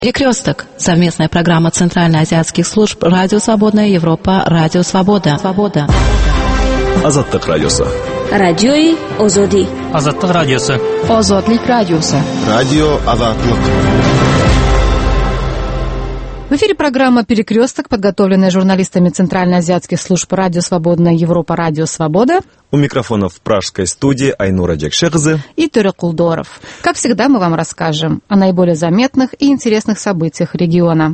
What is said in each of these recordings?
Перекресток. Совместная программа Центральноазиатских служб «Радио Свободная Европа», «Радио Свобода». Азаттык радиосы. Радиои Озоди. Азаттык радиосы. Озодлик радиосы. Радио Азаттык. В эфире программа «Перекресток», подготовленная журналистами Центральноазиатских служб «Радио Свободная Европа», «Радио Свобода». У микрофона в пражской студии Айнура Джекшехзе и Төрек Кулдоров. Как всегда, мы вам расскажем о наиболее заметных и интересных событиях региона.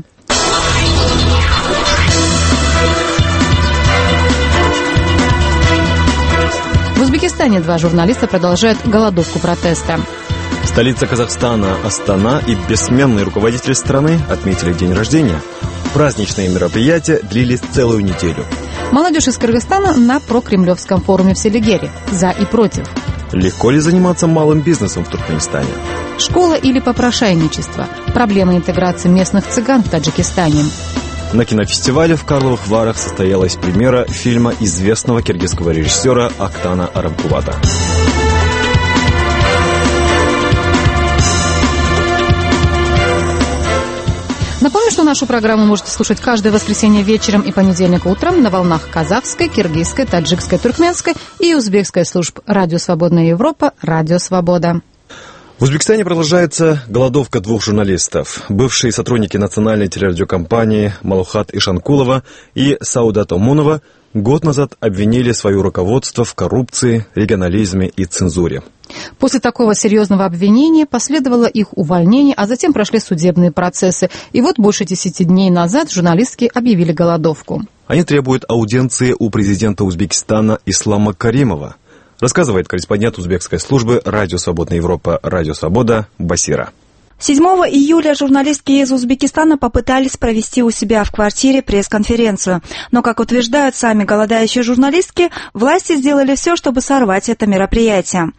В Узбекистане 2 журналиста продолжают голодовку протеста. Столица Казахстана, Астана и бессменный руководитель страны отметили день рождения. Праздничные мероприятия длились целую неделю. Молодежь из Кыргызстана на прокремлевском форуме в Селигере. За и против. Легко ли заниматься малым бизнесом в Туркменистане? Школа или попрошайничество? Проблемы интеграции местных цыган в Таджикистане. На кинофестивале в Карловых Варах состоялась премьера фильма известного киргизского режиссера Актана Арамкувата. Напомню, что нашу программу можете слушать каждое воскресенье вечером и понедельник утром на волнах казахской, киргизской, таджикской, туркменской и узбекской служб «Радио Свободная Европа», «Радио Свобода». В Узбекистане продолжается голодовка 2 журналистов. Бывшие сотрудники национальной телерадиокомпании Малухат Ишанкулова и Саудат Омунова год назад обвинили свое руководство в коррупции, регионализме и цензуре. После такого серьезного обвинения последовало их увольнение, а затем прошли судебные процессы. И вот больше 10 дней назад журналистки объявили голодовку. Они требуют аудиенции у президента Узбекистана Ислама Каримова, рассказывает корреспондент узбекской службы «Радио Свободная Европа», «Радио Свобода» Басира. 7 июля журналистки из Узбекистана попытались провести у себя в квартире пресс-конференцию. Но, как утверждают сами голодающие журналистки, власти сделали все, чтобы сорвать это мероприятие.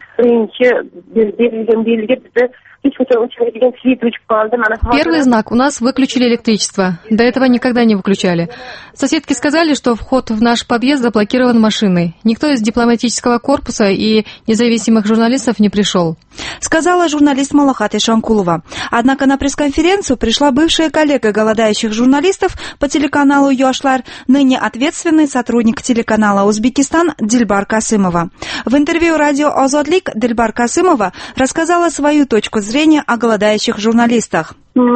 Первый знак. У нас выключили электричество. До этого никогда не выключали. Соседки сказали, что вход в наш подъезд заблокирован машиной. Никто из дипломатического корпуса и независимых журналистов не пришел. Сказала журналист Малухат Ишанкулова. Однако на пресс-конференцию пришла бывшая коллега голодающих журналистов по телеканалу «Юашлар», ныне ответственный сотрудник телеканала «Узбекистан» Дильбар Касымова. В интервью радио «Озодлик» Дильбар Касымова рассказала свою точку зрения о голодающих журналистах.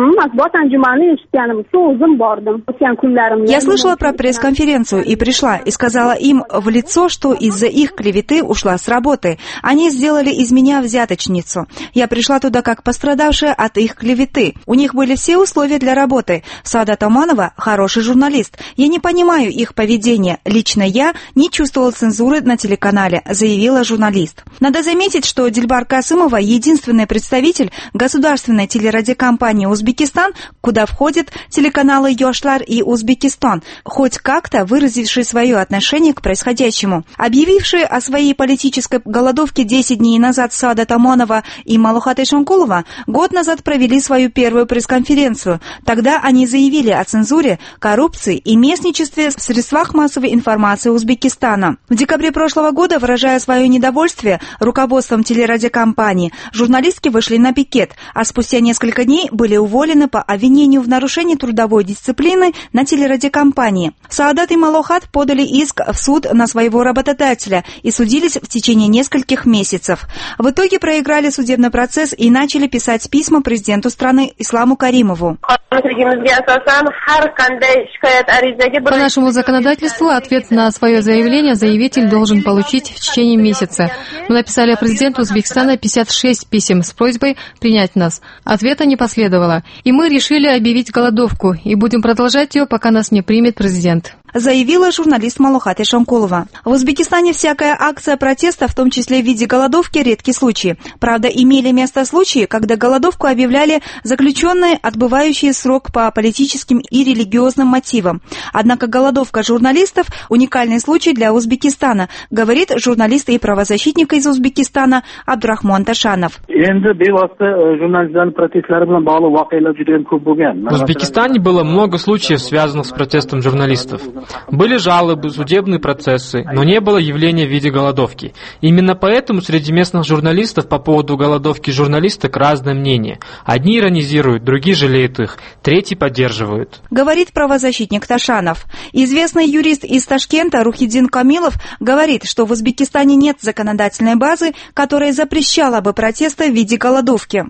Я слышала про пресс-конференцию и пришла, и сказала им в лицо, что из-за их клеветы ушла с работы. Они сделали из меня взяточницу. Я пришла туда как пострадавшая от их клеветы. У них были все условия для работы. Саадат Оманова хороший журналист. Я не понимаю их поведения. Лично я не чувствовала цензуры на телеканале, заявила журналист. Надо заметить, что Дильбар Касымова единственный представитель государственной телерадиокомпании «Узбекистан», куда входят телеканалы «Юашлар» и «Узбекистан», хоть как-то выразившие свое отношение к происходящему. Объявившие о своей политической голодовке 10 дней назад Саадат Оманова и Малухат Ишанкулова год назад провели свою первую пресс-конференцию. Тогда они заявили о цензуре, коррупции и местничестве в средствах массовой информации Узбекистана. В декабре прошлого года, выражая свое недовольствие руководством телерадиокомпании, журналистки вышли на пикет, а спустя несколько дней были уволены по обвинению в нарушении трудовой дисциплины на телерадиокомпании. Саадат и Малухат подали иск в суд на своего работодателя и судились в течение нескольких месяцев. В итоге проиграли судебный процесс и начали писать письма президенту страны Исламу Каримову. По нашему законодательству ответ на свое заявление заявитель должен получить в течение месяца. Мы написали президенту Узбекистана 56 писем с просьбой принять нас. Ответа не последовало. И мы решили объявить голодовку и будем продолжать ее, пока нас не примет президент. Заявила журналист Малухат Ишанкулова. В Узбекистане всякая акция протеста, в том числе в виде голодовки, редкий случай. Правда, имели место случаи, когда голодовку объявляли заключенные, отбывающие срок по политическим и религиозным мотивам. Однако голодовка журналистов – уникальный случай для Узбекистана, говорит журналист и правозащитник из Узбекистана Абдурахман Ташанов. В Узбекистане было много случаев, связанных с протестом журналистов. Были жалобы, судебные процессы, но не было явления в виде голодовки. Именно поэтому среди местных журналистов по поводу голодовки журналисток разное мнение. Одни иронизируют, другие жалеют их, третьи поддерживают. Говорит правозащитник Ташанов. Известный юрист из Ташкента Рухиддин Камилов говорит, что в Узбекистане нет законодательной базы, которая запрещала бы протесты в виде голодовки.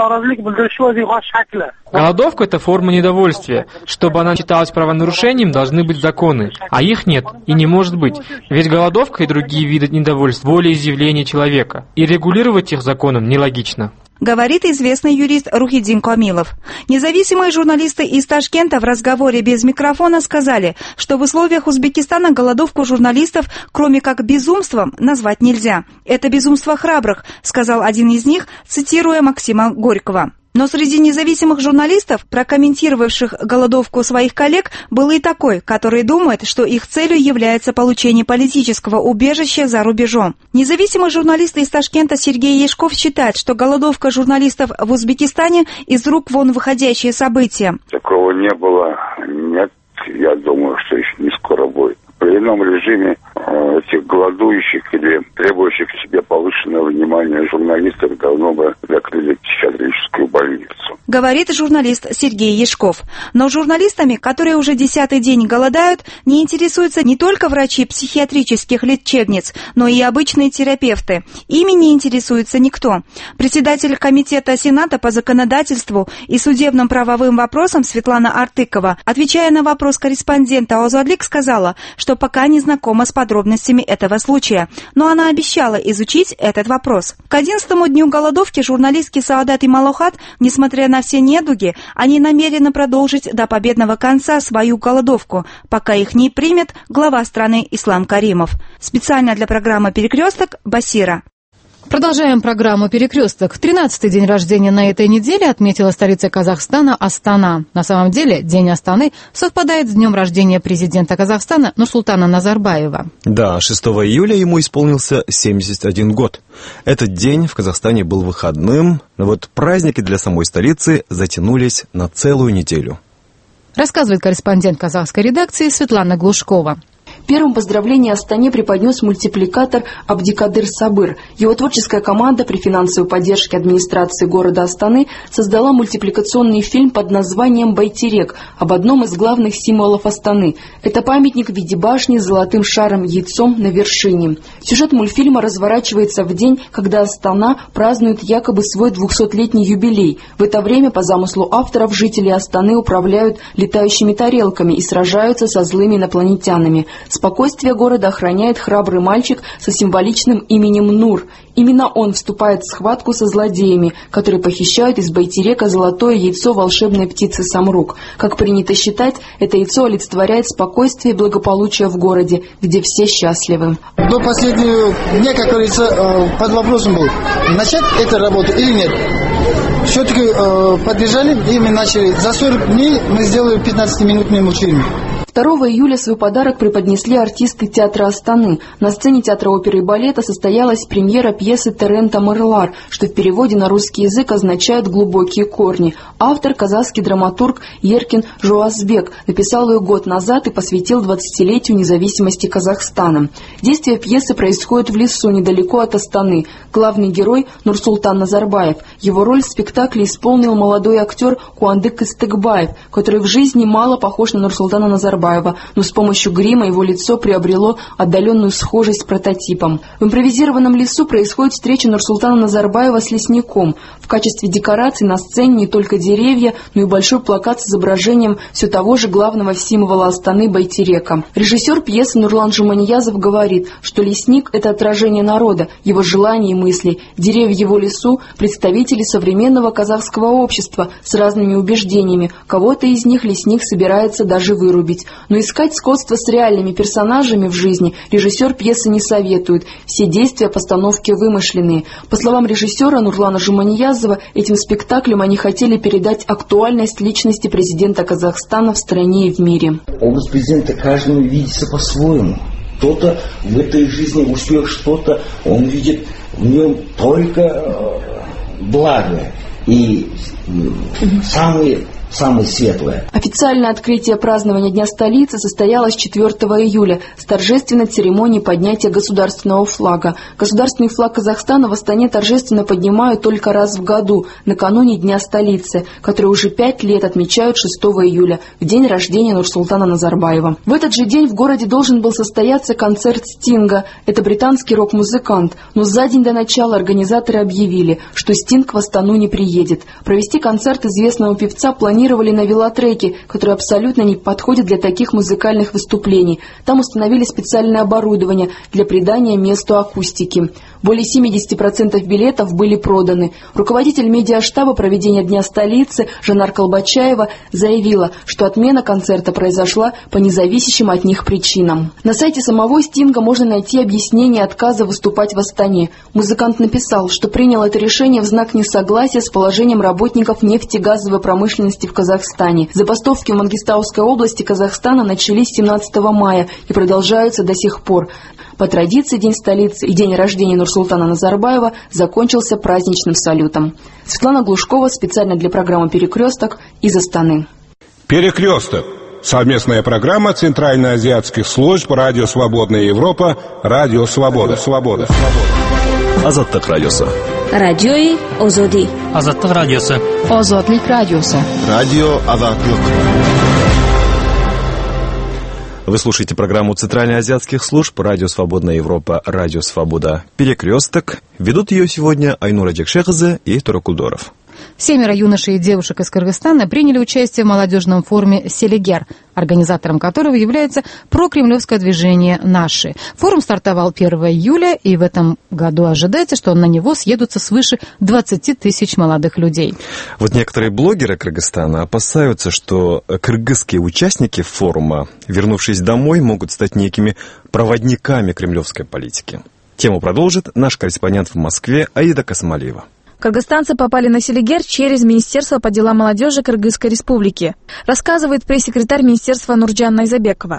Голодовка – это форма недовольствия. Чтобы она считалась правонарушением, должны быть законы. А их нет и не может быть. Ведь голодовка и другие виды недовольств – волеизъявления человека. И регулировать их законом нелогично. Говорит известный юрист Рухиддин Камилов. Независимые журналисты из Ташкента в разговоре без микрофона сказали, что в условиях Узбекистана голодовку журналистов, кроме как безумством, назвать нельзя. Это безумство храбрых, сказал один из них, цитируя Максима Горького. Но среди независимых журналистов, прокомментировавших голодовку своих коллег, был и такой, который думает, что их целью является получение политического убежища за рубежом. Независимый журналист из Ташкента Сергей Ешков считает, что голодовка журналистов в Узбекистане из рук вон выходящее событие. Такого не было, нет, я думаю, что еще не скоро будет. При ином режиме этих голодующих или требующих к себе повышенного внимания журналистов давно бы закрыли психиатрическую больницу. Говорит журналист Сергей Ешков. Но журналистами, которые уже 10-й день голодают, не интересуются не только врачи психиатрических лечебниц, но и обычные терапевты. Ими не интересуется никто. Председатель комитета Сената по законодательству и судебным правовым вопросам Светлана Артыкова, отвечая на вопрос корреспондента Озодлик, сказала, что пока не знакома с подробностями этого случая, но она обещала изучить этот вопрос. К 11-му дню голодовки журналистки Саадат и Малохат, несмотря на все недуги, они намерены продолжить до победного конца свою голодовку, пока их не примет глава страны Ислам Каримов. Специально для программы «Перекресток» Басира. Продолжаем программу «Перекресток». 13-й день рождения на этой неделе отметила столица Казахстана Астана. На самом деле, День Астаны совпадает с днем рождения президента Казахстана Нурсултана Назарбаева. Да, 6 июля ему исполнился 71 год. Этот день в Казахстане был выходным, но вот праздники для самой столицы затянулись на целую неделю. Рассказывает корреспондент казахской редакции Светлана Глушкова. Первым поздравление Астане преподнес мультипликатор Абдикадыр Сабыр. Его творческая команда при финансовой поддержке администрации города Астаны создала мультипликационный фильм под названием «Байтерек» об одном из главных символов Астаны. Это памятник в виде башни с золотым шаром-яйцом на вершине. Сюжет мультфильма разворачивается в день, когда Астана празднует якобы свой 200-летний юбилей. В это время, по замыслу авторов, жители Астаны управляют летающими тарелками и сражаются со злыми инопланетянами. Спокойствие города охраняет храбрый мальчик со символичным именем Нур. Именно он вступает в схватку со злодеями, которые похищают из Байтерека золотое яйцо волшебной птицы Самрук. Как принято считать, это яйцо олицетворяет спокойствие и благополучие в городе, где все счастливы. До последнего дня, как говорится, под вопросом был, начать эту работу или нет. Все-таки поддержали, и мы начали. За 40 дней мы сделали 15-минутный мультфильм. 2 июля свой подарок преподнесли артисты театра Астаны. На сцене театра оперы и балета состоялась премьера пьесы Терента Мырлар, что в переводе на русский язык означает «глубокие корни». Автор, казахский драматург Еркин Жуазбек, написал ее год назад и посвятил 20-летию независимости Казахстана. Действие пьесы происходит в лесу, недалеко от Астаны. Главный герой Нурсултан Назарбаев. Его роль в спектакле исполнил молодой актер Куандык Истыкбаев, который в жизни мало похож на Нурсултана Назарбаева, но с помощью грима его лицо приобрело отдаленную схожесть с прототипом. В импровизированном лесу происходит встреча Нурсултана Назарбаева с лесником. В качестве декораций на сцене не только деревья, но и большой плакат с изображением все того же главного символа Астаны Байтерека. Режиссер пьесы Нурлан Жуманиязов говорит, что лесник – это отражение народа, его желаний и мыслей. Деревья в его лесу – представители современного казахского общества с разными убеждениями. Кого-то из них лесник собирается даже вырубить. Но искать сходство с реальными персонажами в жизни режиссер пьесы не советует. Все действия постановки вымышленные. По словам режиссера Нурлана Жуманиязова, этим спектаклем они хотели передать актуальность личности президента Казахстана в стране и в мире. Образ президента каждому видится по-своему. Кто-то в этой жизни успех, что-то он видит в нем только благо. И самые самое светлое. Официальное открытие празднования Дня столицы состоялось 4 июля с торжественной церемонией поднятия государственного флага. Государственный флаг Казахстана в Астане торжественно поднимают только раз в году, накануне Дня столицы, который уже 5 лет отмечают 6 июля, в день рождения Нурсултана Назарбаева. В этот же день в городе должен был состояться концерт Стинга. Это британский рок-музыкант, но за день до начала организаторы объявили, что Стинг в Астану не приедет. Провести концерт известного певца планировали на велотреке, который абсолютно не подходит для таких музыкальных выступлений. Там установили специальное оборудование для придания месту акустики. Более 70% билетов были проданы. Руководитель медиаштаба проведения Дня столицы Жанар Колбачаева заявила, что отмена концерта произошла по независящим от них причинам. На сайте самого Стинга можно найти объяснение отказа выступать в Астане. Музыкант написал, что принял это решение в знак несогласия с положением работников нефтегазовой промышленности в Казахстане. Забастовки в Мангистауской области Казахстана начались 17 мая и продолжаются до сих пор. По традиции День столицы и день рождения Нурсултана Назарбаева закончился праздничным салютом. Светлана Глушкова специально для программы «Перекресток» из Астаны. «Перекресток» — совместная программа Центральноазиатских служб «Радио Свободная Европа», «Радио Свобода». Азаттык радиосы. Радиои Озоди. Азаттык радиосы. Озодлик радиосы. Радио Азаттык. Вы слушаете программу Центральноазиатских служб «Радио Свободная Европа», «Радио Свобода». «Перекресток». Ведут ее сегодня Айнура Джекшехзе и Турок Кулдоров. 7 юношей и девушек из Кыргызстана приняли участие в молодежном форуме «Селигер», организатором которого является прокремлевское движение «Наши». Форум стартовал 1 июля, и в этом году ожидается, что на него съедутся свыше 20 тысяч молодых людей. Вот некоторые блогеры Кыргызстана опасаются, что кыргызские участники форума, вернувшись домой, могут стать некими проводниками кремлевской политики. Тему продолжит наш корреспондент в Москве Аида Касмалиева. Кыргызстанцы попали на Селигер через Министерство по делам молодежи Кыргызской республики, рассказывает пресс-секретарь министерства Нурджан Найзабекова.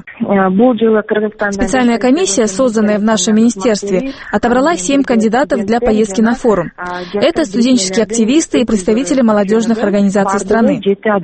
Специальная комиссия, созданная в нашем министерстве, отобрала 7 кандидатов для поездки на форум. Это студенческие активисты и представители молодежных организаций страны.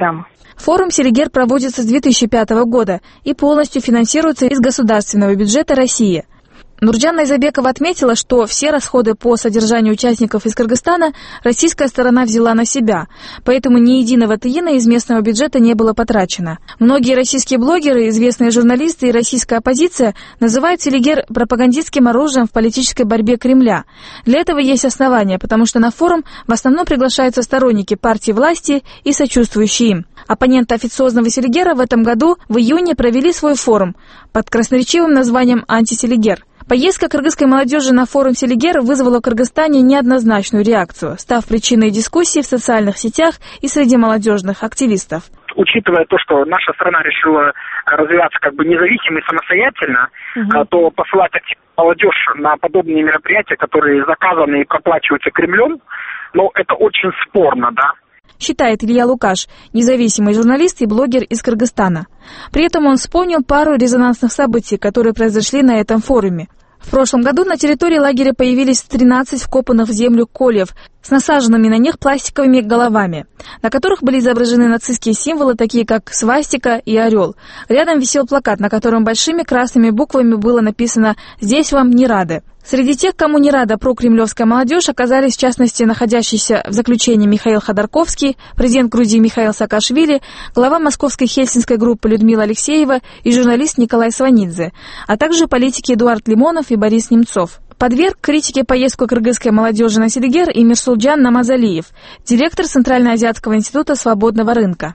Форум «Селигер» проводится с 2005 года и полностью финансируется из государственного бюджета России. Нурджан Найзабекова отметила, что все расходы по содержанию участников из Кыргызстана российская сторона взяла на себя, поэтому ни единого тиына из местного бюджета не было потрачено. Многие российские блогеры, известные журналисты и российская оппозиция называют Селигер пропагандистским оружием в политической борьбе Кремля. Для этого есть основания, потому что на форум в основном приглашаются сторонники партии власти и сочувствующие им. Оппоненты официозного Селигера в этом году в июне провели свой форум под красноречивым названием «Антиселигер». Поездка кыргызской молодежи на форум Селигер вызвала в Кыргызстане неоднозначную реакцию, став причиной дискуссий в социальных сетях и среди молодежных активистов. Учитывая то, что наша страна решила развиваться как бы независимо и самостоятельно, то посылать молодежь на подобные мероприятия, которые заказаны и проплачиваются Кремлем, это очень спорно, да. Считает Илья Лукаш, независимый журналист и блогер из Кыргызстана. При этом он вспомнил пару резонансных событий, которые произошли на этом форуме. В прошлом году на территории лагеря появились 13 вкопанных в землю кольев с насаженными на них пластиковыми головами, на которых были изображены нацистские символы, такие как свастика и орел. Рядом висел плакат, на котором большими красными буквами было написано «Здесь вам не рады». Среди тех, кому не рада прокремлевская молодежь, оказались, в частности, находящийся в заключении Михаил Ходорковский, президент Грузии Михаил Саакашвили, глава московской хельсинской группы Людмила Алексеева и журналист Николай Сванидзе, а также политики Эдуард Лимонов и Борис Немцов. Подверг критике поездку кыргызской молодежи на Селигер и Мирсулджан Намазалиев, директор Центральноазиатского института свободного рынка.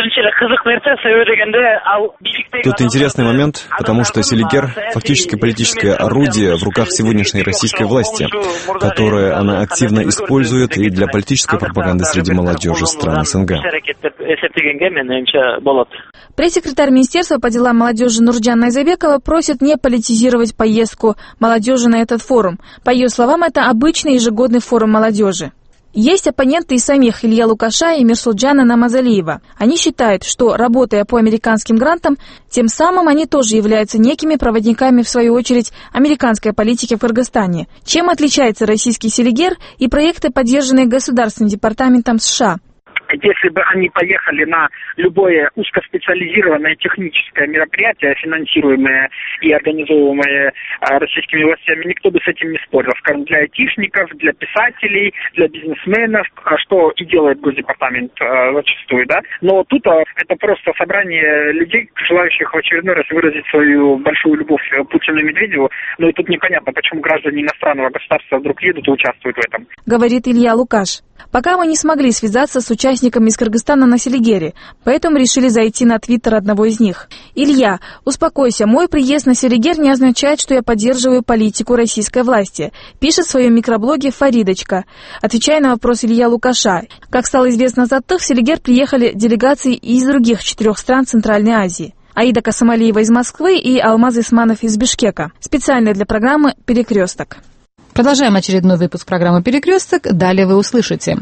Тут интересный момент, потому что Селигер – фактически политическое орудие в руках сегодняшней российской власти, которое она активно использует и для политической пропаганды среди молодежи стран СНГ. Пресс-секретарь Министерства по делам молодежи Нурджан Найзабекова просит не политизировать поездку молодежи на этот форум. По ее словам, это обычный ежегодный форум молодежи. Есть оппоненты и самих Илья Лукаша и Мирсулджана Намазалиева. Они считают, что, работая по американским грантам, тем самым они тоже являются некими проводниками, в свою очередь, американской политики в Кыргызстане. Чем отличается российский Селигер и проекты, поддержанные Государственным департаментом США? Если бы они поехали на любое узкоспециализированное техническое мероприятие, финансируемое и организовываемое российскими властями, никто бы с этим не спорил. Скажем, для айтишников, для писателей, для бизнесменов, что и делает Госдепартамент зачастую, да. Но тут это просто собрание людей, желающих в очередной раз выразить свою большую любовь Путину и Медведеву. Но и тут непонятно, почему граждане иностранного государства вдруг едут и участвуют в этом. Говорит Илья Лукаш. Пока мы не смогли связаться с участниками из Кыргызстана на Селигере, поэтому решили зайти на твиттер одного из них. Илья, успокойся, мой приезд на Селигер не означает, что я поддерживаю политику российской власти, пишет в своем микроблоге Фаридочка, отвечая на вопрос Илья Лукаша. Как стало известно Заттых, в Селигер приехали делегации из других 4 стран Центральной Азии. Аида Касамалиева из Москвы и Алмаз Исманов из Бишкека. Специально для программы «Перекресток». Продолжаем очередной выпуск программы «Перекресток». Далее вы услышите.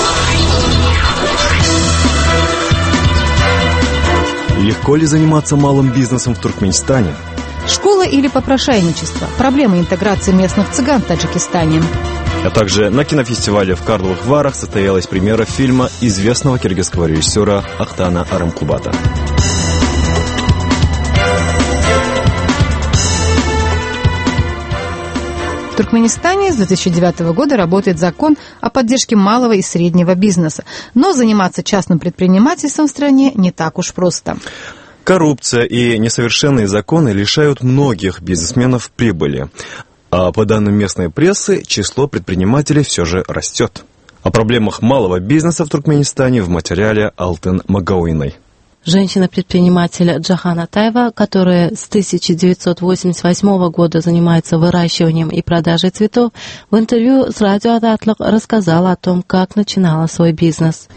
Легко ли заниматься малым бизнесом в Туркменистане? Школа или попрошайничество? Проблемы интеграции местных цыган в Таджикистане. А также на кинофестивале в Карловых Варах состоялась премьера фильма известного киргизского режиссера Ахтана Арамкулбата. В Туркменистане с 2009 года работает закон о поддержке малого и среднего бизнеса. Но заниматься частным предпринимательством в стране не так уж просто. Коррупция и несовершенные законы лишают многих бизнесменов прибыли. А по данным местной прессы, число предпринимателей все же растет. О проблемах малого бизнеса в Туркменистане в материале Алтын Магауиной. Женщина-предприниматель Джахан Атаева, которая с 1988 года занимается выращиванием и продажей цветов, в интервью с радио Адатлык рассказала о том, как начинала свой бизнес.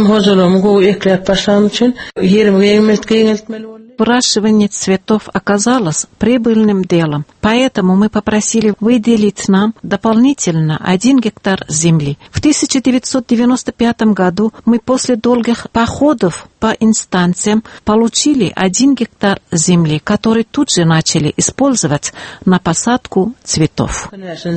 Выращивание цветов оказалось прибыльным делом, поэтому мы попросили выделить нам дополнительно 1 гектар земли. В 1995 году мы после долгих походов по инстанциям получили 1 гектар земли, который тут же начали использовать на посадку цветов.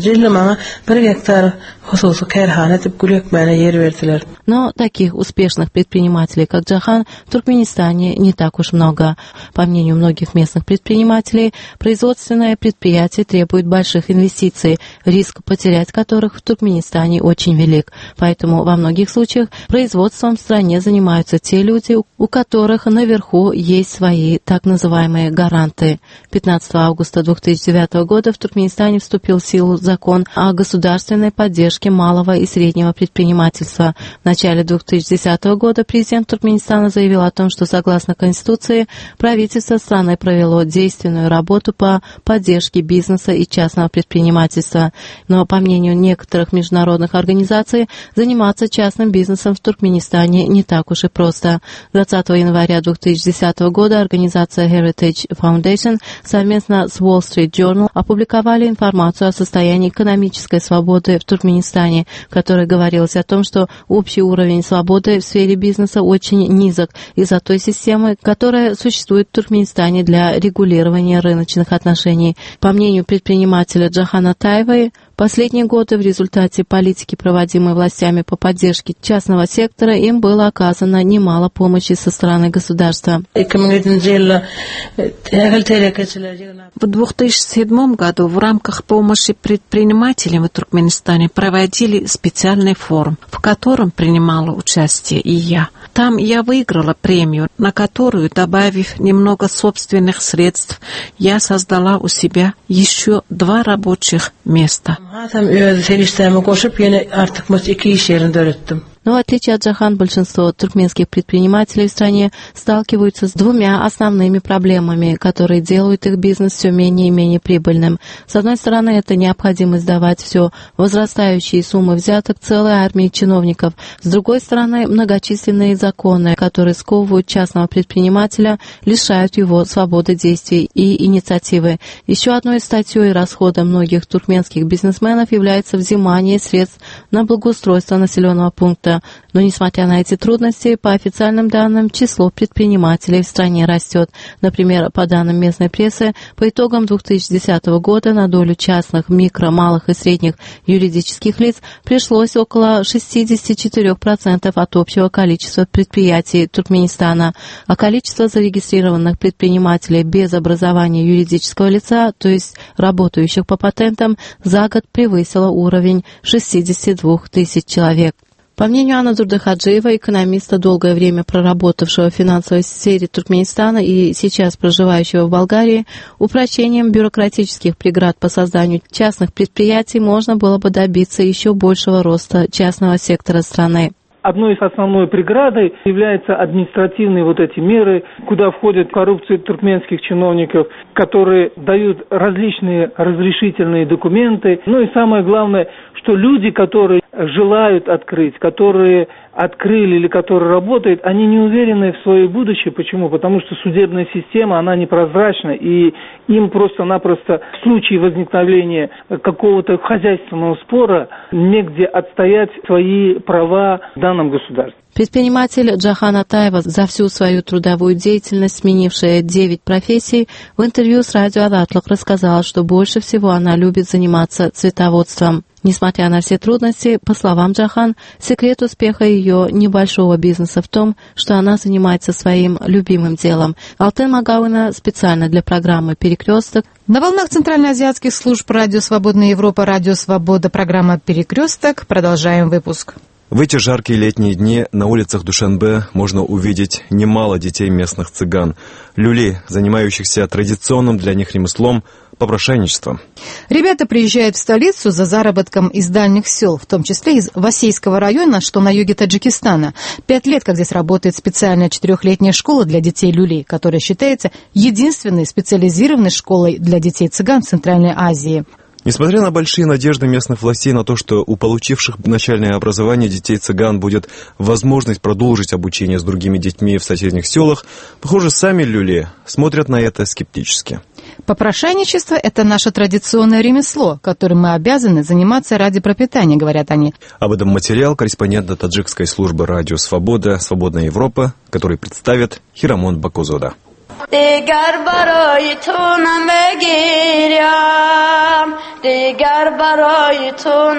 Но таких успешных предпринимателей, как Джахан, в Туркменистане не так уж много. По мнению многих местных предпринимателей, производственное предприятие требует больших инвестиций, риск потерять которых в Туркменистане очень велик. Поэтому во многих случаях производством в стране занимаются те люди, у которых наверху есть свои так называемые гаранты. 15 августа 2009 года в Туркменистане вступил в силу закон о государственной поддержке малого и среднего предпринимательства. В начале 2010 года президент Туркменистана заявил о том, что согласно Конституции правительство страны провело действенную работу по поддержке бизнеса и частного предпринимательства. Но, по мнению некоторых международных организаций, заниматься частным бизнесом в Туркменистане не так уж и просто. 20 января 2010 года организация Heritage Foundation совместно с Wall Street Journal опубликовали информацию о состоянии экономической свободы в Туркменистане, в которой говорилось о том, что общий уровень свободы в сфере бизнеса очень низок из-за той системы, которая существует в Туркменистане для регулирования рыночных отношений. По мнению предпринимателя Джахана Атаевой, последние годы в результате политики, проводимой властями по поддержке частного сектора, им было оказано немало помощи со стороны государства. В 2007 году в рамках помощи предпринимателям в Туркменистане проводили специальный форум, в котором принимала участие и я. Там я выиграла премию, на которую, добавив немного собственных средств, я создала у себя еще 2 рабочих места. Но в отличие от Джахан, большинство туркменских предпринимателей в стране сталкиваются с 2 основными проблемами, которые делают их бизнес все менее и менее прибыльным. С одной стороны, это необходимость давать все возрастающие суммы взяток целой армии чиновников. С другой стороны, многочисленные законы, которые сковывают частного предпринимателя, лишают его свободы действий и инициативы. Еще одной статьей расхода многих туркменских бизнесменов является взимание средств на благоустройство населенного пункта. года. Но, несмотря на эти трудности, по официальным данным, число предпринимателей в стране растет. Например, по данным местной прессы, по итогам 2010 года на долю частных, микро, малых и средних юридических лиц пришлось около 64% от общего количества предприятий Туркменистана, а количество зарегистрированных предпринимателей без образования юридического лица, то есть работающих по патентам, за год превысило уровень 62 тысяч человек. По мнению Анадурды Хаджиева, экономиста, долгое время проработавшего в финансовой сфере Туркменистана и сейчас проживающего в Болгарии, упрочением бюрократических преград по созданию частных предприятий можно было бы добиться еще большего роста частного сектора страны. Одной из основной преградой являются административные эти меры, куда входит коррупция туркменских чиновников, которые дают различные разрешительные документы. Ну и самое главное, что люди, которые желают открыть, которые открыли или которые работают, они не уверены в своем будущем. Почему? Потому что судебная система, она непрозрачна, и им просто-напросто в случае возникновения какого-то хозяйственного спора негде отстоять свои права в данном государстве. Предприниматель Джахан Атаева, за всю свою трудовую деятельность, сменившая 9 профессий, в интервью с радио Адатлык рассказала, что больше всего она любит заниматься цветоводством. Несмотря на все трудности, по словам Джахан, секрет успеха ее небольшого бизнеса в том, что она занимается своим любимым делом. Алтын Магауина специально для программы «Перекресток». На волнах центральноазиатских служб «Радио Свободная Европа», «Радио Свобода», программа «Перекресток». Продолжаем выпуск. В эти жаркие летние дни на улицах Душанбе можно увидеть немало детей местных цыган, люли, занимающихся традиционным для них ремеслом попрошайничеством. Ребята приезжают в столицу за заработком из дальних сел, в том числе из Васейского района, что на юге Таджикистана. 5 лет, как здесь работает специальная 4-летняя школа для детей люлей, которая считается единственной специализированной школой для детей цыган в Центральной Азии. Несмотря на большие надежды местных властей на то, что у получивших начальное образование детей цыган будет возможность продолжить обучение с другими детьми в соседних селах, похоже, сами люли смотрят на это скептически. Попрошайничество – это наше традиционное ремесло, которым мы обязаны заниматься ради пропитания, говорят они. Об этом материал корреспондента таджикской службы «Радио Свобода», «Свободная Европа», который представит Хирамон Бакузода. دیگر برای تو نمیگیرم دیگر برای تو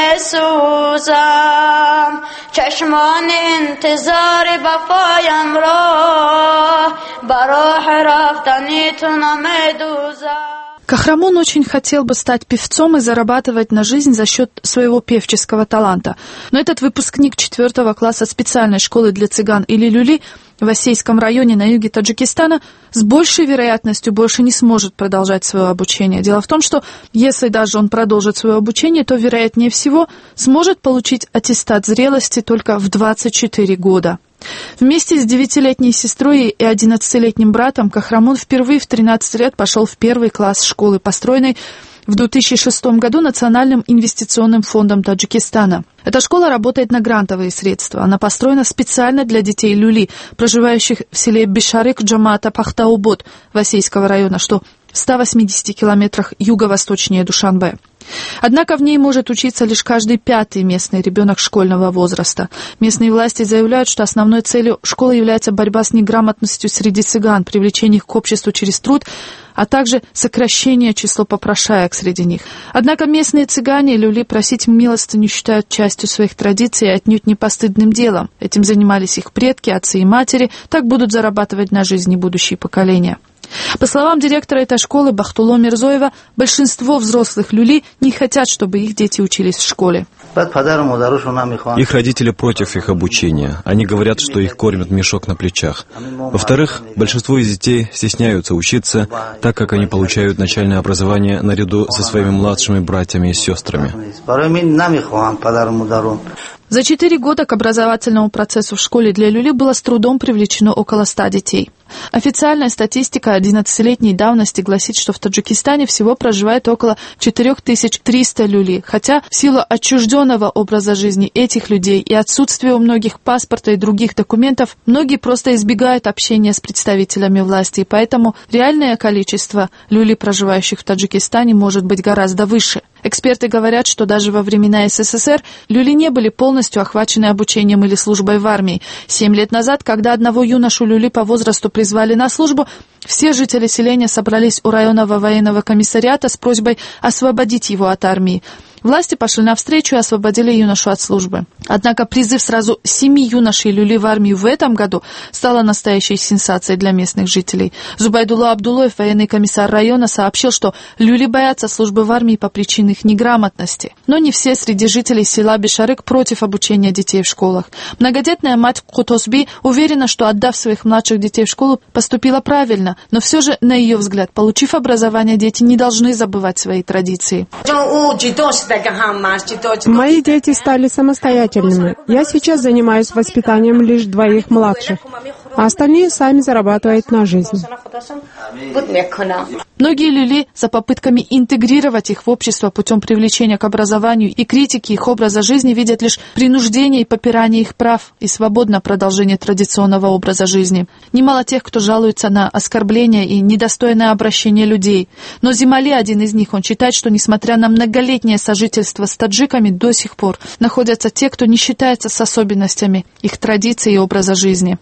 نمیسوزم چشمان انتظار وفایم را برای رفتنی تو نمیدوزم. Кахрамон очень хотел бы стать певцом и зарабатывать на жизнь за счет своего певческого таланта. Но этот выпускник 4 класса специальной школы для цыган или люли в Васейском районе на юге Таджикистана с большей вероятностью больше не сможет продолжать свое обучение. Дело в том, что если даже он продолжит свое обучение, то, вероятнее всего, сможет получить аттестат зрелости только в 24 года. Вместе с 9-летней сестрой и 11-летним братом Кахрамон впервые в 13 лет пошел в 1 класс школы, построенной в 2006 году Национальным инвестиционным фондом Таджикистана. Эта школа работает на грантовые средства. Она построена специально для детей люли, проживающих в селе Бишарик Джамата Пахтаубот Васейского района, что в 180 километрах юго-восточнее Душанбе. Однако в ней может учиться лишь каждый 5-й местный ребенок школьного возраста. Местные власти заявляют, что основной целью школы является борьба с неграмотностью среди цыган, привлечение их к обществу через труд, а также сокращение числа попрошаек среди них. Однако местные цыгане и люли просить милостыню считают частью своих традиций и отнюдь не постыдным делом. Этим занимались их предки, отцы и матери, так будут зарабатывать на жизнь и будущие поколения. По словам директора этой школы Бахтуло Мирзоева, большинство взрослых люли не хотят, чтобы их дети учились в школе. Их родители против их обучения. Они говорят, что их кормят мешок на плечах. Во-вторых, большинство из детей стесняются учиться, так как они получают начальное образование наряду со своими младшими братьями и сестрами. За 4 года к образовательному процессу в школе для люли было с трудом привлечено около 100 детей. Официальная статистика 11-летней давности гласит, что в Таджикистане всего проживает около 4300 люли, хотя в силу отчужденного образа жизни этих людей и отсутствия у многих паспорта и других документов, многие просто избегают общения с представителями власти, и поэтому реальное количество люли, проживающих в Таджикистане, может быть гораздо выше. Эксперты говорят, что даже во времена СССР люли не были полностью охвачены обучением или службой в армии. 7 лет назад, когда одного юношу люли по возрасту призвали на службу, все жители селения собрались у районного военного комиссариата с просьбой освободить его от армии. Власти пошли навстречу и освободили юношу от службы. Однако призыв сразу 7 юношей люли в армию в этом году стала настоящей сенсацией для местных жителей. Зубайдулла Абдуллоев, военный комиссар района, сообщил, что люли боятся службы в армии по причине их неграмотности. Но не все среди жителей села Бешарык против обучения детей в школах. Многодетная мать Кутосби уверена, что, отдав своих младших детей в школу, поступила правильно, но все же, на ее взгляд, получив образование, дети не должны забывать свои традиции. Мои дети стали самостоятельными. Я сейчас занимаюсь воспитанием лишь 2 младших, а остальные сами зарабатывают на жизнь. Многие люли за попытками интегрировать их в общество путем привлечения к образованию и критики их образа жизни видят лишь принуждение и попирание их прав и свободное продолжение традиционного образа жизни. Немало тех, кто жалуется на оскорбления и недостойное обращение людей. Но Зимали, один из них, он считает, что несмотря на многолетнее сожительство с таджиками, до сих пор находятся те, кто не считается с особенностями их традиций и образа жизни.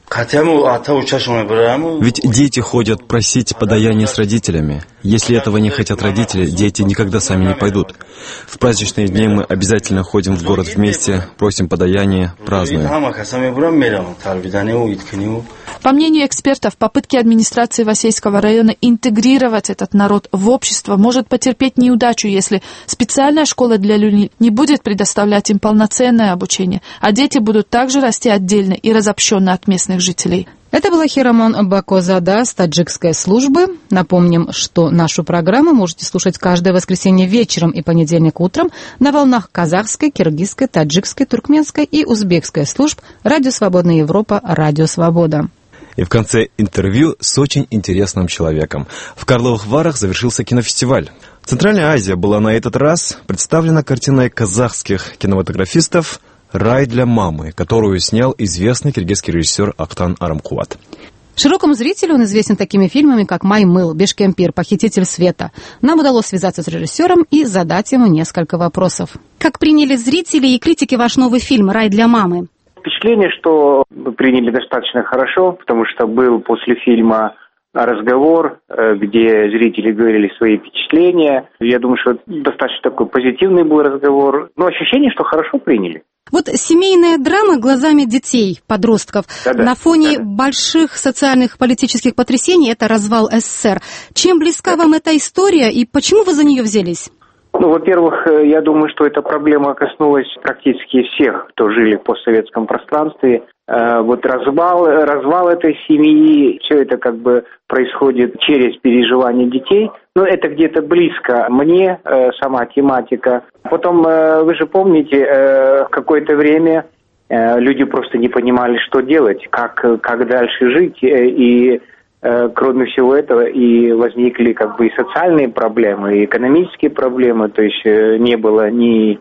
Ведь дети ходят просить подаяния с родителями. Если этого не хотят родители, дети никогда сами не пойдут. В праздничные дни мы обязательно ходим в город вместе, просим подаяния, празднуем. По мнению экспертов, попытки администрации Васейского района интегрировать этот народ в общество может потерпеть неудачу, если специальная школа для люли не будет предоставлять им полноценное обучение, а дети будут также расти отдельно и разобщенно от местных жителей. Это была Хирамон Бакозада с таджикской службы. Напомним, что нашу программу можете слушать каждое воскресенье вечером и понедельник утром на волнах казахской, киргизской, таджикской, туркменской и узбекской служб «Радио Свободная Европа», «Радио Свобода». И в конце интервью с очень интересным человеком. В Карловых Варах завершился кинофестиваль. Центральная Азия была на этот раз представлена картиной казахских кинематографистов «Рай для мамы», которую снял известный киргизский режиссер Актан Арамкуват. Широкому зрителю он известен такими фильмами, как «Маймыл», «Бешкемпир», «Похититель света». Нам удалось связаться с режиссером и задать ему несколько вопросов. Как приняли зрители и критики ваш новый фильм «Рай для мамы»? Впечатление, что приняли достаточно хорошо, потому что был после фильма разговор, где зрители говорили свои впечатления. Я думаю, что достаточно такой позитивный был разговор. Но ощущение, что хорошо приняли. Вот семейная драма глазами детей, подростков, на фоне больших социальных политических потрясений, это развал СССР. Чем близка вам эта история и почему вы за нее взялись? Ну, во-первых, я думаю, что эта проблема коснулась практически всех, кто жили в постсоветском пространстве. Вот развал этой семьи, все это как бы происходит через переживания детей. Но это где-то близко мне, сама тематика. Потом, вы же помните, в какое-то время люди просто не понимали, что делать, как дальше жить. И кроме всего этого и возникли как бы и социальные проблемы, и экономические проблемы. То есть не было ни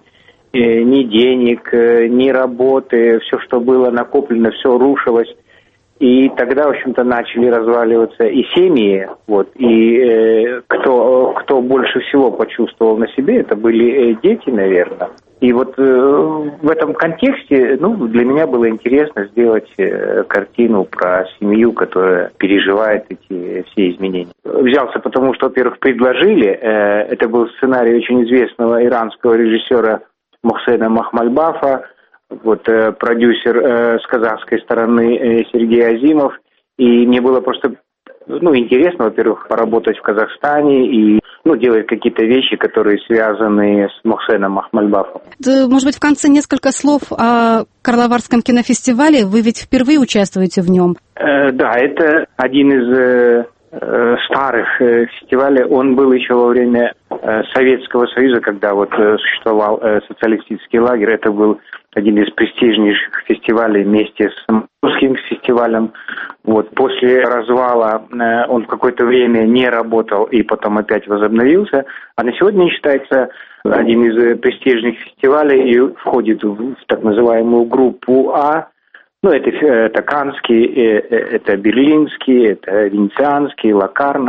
денег, ни работы, все, что было накоплено, все рушилось. И тогда, в общем-то, начали разваливаться и семьи, вот, и кто больше всего почувствовал на себе, это были дети, наверное. И вот в этом контексте, для меня было интересно сделать картину про семью, которая переживает эти все изменения. Взялся потому, что, во-первых, предложили, это был сценарий очень известного иранского режиссера Мухсена Махмальбафа, вот продюсер с казахской стороны Сергей Азимов, и мне было просто интересно, во-первых, поработать в Казахстане и делать какие-то вещи, которые связаны с Мухсеном Махмальбафом. Может быть, в конце несколько слов о Карловарском кинофестивале. Вы ведь впервые участвуете в нем. Да, это один из старых фестивалей. Он был еще во время Советского Союза, когда существовал социалистический лагерь. Это был один из престижнейших фестивалей вместе с Московским фестивалем. Вот. После развала он в какое-то время не работал и потом опять возобновился. А на сегодня считается один из престижных фестивалей и входит в так называемую группу А. Это Каннский, это Берлинский, это Венецианский, Локарно.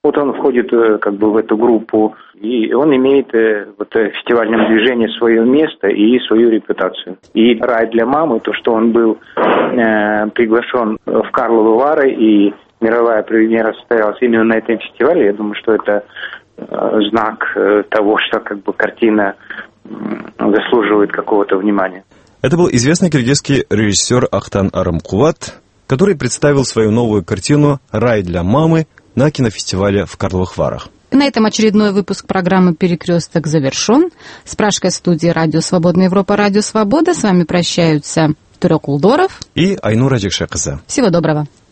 Вот он входит как бы в эту группу, и он имеет в фестивальном движении свое место и свою репутацию. И «Рай для мамы», то, что он был приглашен в Карловы Вары, и мировая премьера состоялась именно на этом фестивале, я думаю, что это знак того, что как бы картина заслуживает какого-то внимания. Это был известный киргизский режиссер Ахтан Арамкуват, который представил свою новую картину «Рай для мамы» на кинофестивале в Карловых Варах. На этом очередной выпуск программы «Перекресток» завершен. С Пражской студии «Радио Свободная Европа», «Радио Свобода» с вами прощаются Турек Улдоров и Айнура Джекшекызы. Всего доброго.